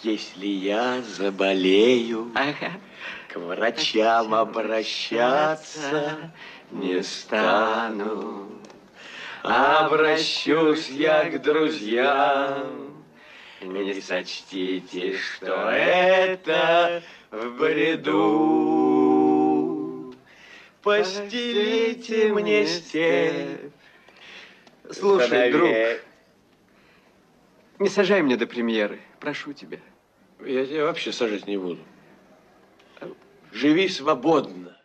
Если я заболею, к врачам обращаться не стану. Обращусь я к друзьям, не сочтите, что это в бреду. Постелите мне степь. Слушай, друг, не сажай меня до премьеры, прошу тебя. Я тебя вообще сажать не буду. Живи свободно.